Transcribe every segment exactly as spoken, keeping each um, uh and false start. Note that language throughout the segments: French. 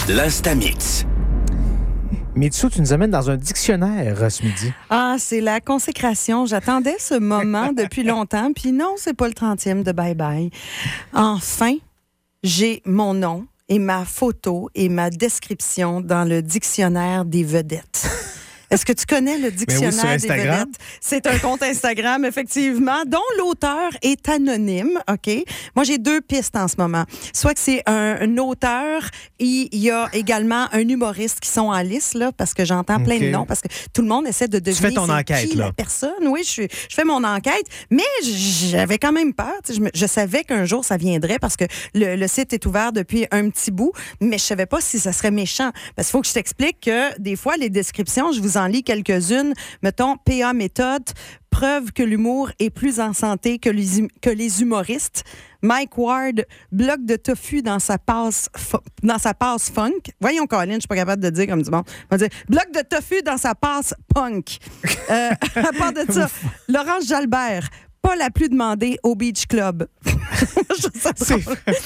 L'Instamix. Mitsu, tu nous amènes dans un dictionnaire ce midi. Ah, c'est la consécration. J'attendais ce moment depuis longtemps. Puis non, c'est pas le trentième de Bye Bye. Enfin, j'ai mon nom et ma photo et ma description dans le dictionnaire des vedettes. Est-ce que tu connais le dictionnaire oui, sur des vedettes? C'est un compte Instagram, effectivement, dont l'auteur est anonyme, OK? Moi, j'ai deux pistes en ce moment. Soit que c'est un, un auteur et il y a également un humoriste qui sont en lice, là, parce que j'entends plein okay. de noms, parce que tout le monde essaie de deviner tu fais ton c'est enquête, qui là. la personne. Oui, je, je fais mon enquête, mais j'avais quand même peur. Je, me, je savais qu'un jour, ça viendrait parce que le, le site est ouvert depuis un petit bout, mais je savais pas si ça serait méchant. Parce qu'il faut que je t'explique que des fois, les descriptions, je vous en lis quelques-unes. Mettons, P A méthode, preuve que l'humour est plus en santé que les, que les humoristes. Mike Ward, bloc de tofu dans sa passe, dans sa passe funk. Voyons, Colin, je suis pas capable de dire comme du monde. On va dire bloc de tofu dans sa passe punk. Euh, à part de ça, Laurence Jalbert, pas la plus demandée au Beach Club. C'est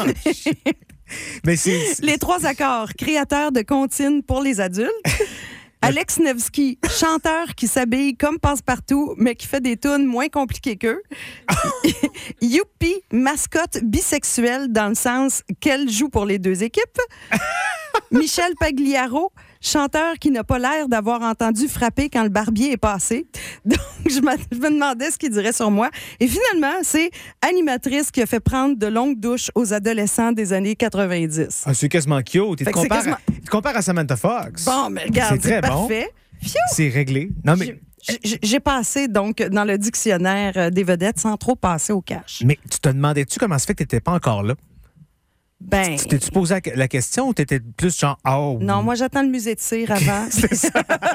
Mais c'est, c'est... Les trois accords, créateur de comptines pour les adultes. Alex Nevsky, chanteur qui s'habille comme Passe-Partout, mais qui fait des tunes moins compliquées qu'eux. Youpi, mascotte bisexuelle dans le sens qu'elle joue pour les deux équipes. Michel Pagliaro, chanteur qui n'a pas l'air d'avoir entendu frapper quand le barbier est passé. Donc, je, je me demandais ce qu'il dirait sur moi. Et finalement, c'est animatrice qui a fait prendre de longues douches aux adolescents des années quatre-vingt-dix. Ah, c'est quasiment cute. Il te compare, quasiment... à, il te compare à Samantha Fox. Bon, mais regarde, c'est, c'est très parfait. Bon. C'est réglé. Non, mais... J'ai, j'ai passé donc dans le dictionnaire des vedettes sans trop passer au cash. Mais tu te demandais-tu comment ça fait que tu n'étais pas encore là? Ben, T'es-tu posé la question ou t'étais plus genre « Oh! » Non, moi, j'attends le musée de cire avant. C'est ça.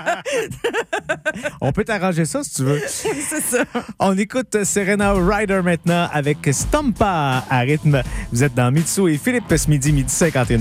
On peut t'arranger ça si tu veux. C'est ça. On écoute Serena Ryder maintenant avec Stompa à rythme. Vous êtes dans Mitsu et Philippe ce midi, midi cinquante et un.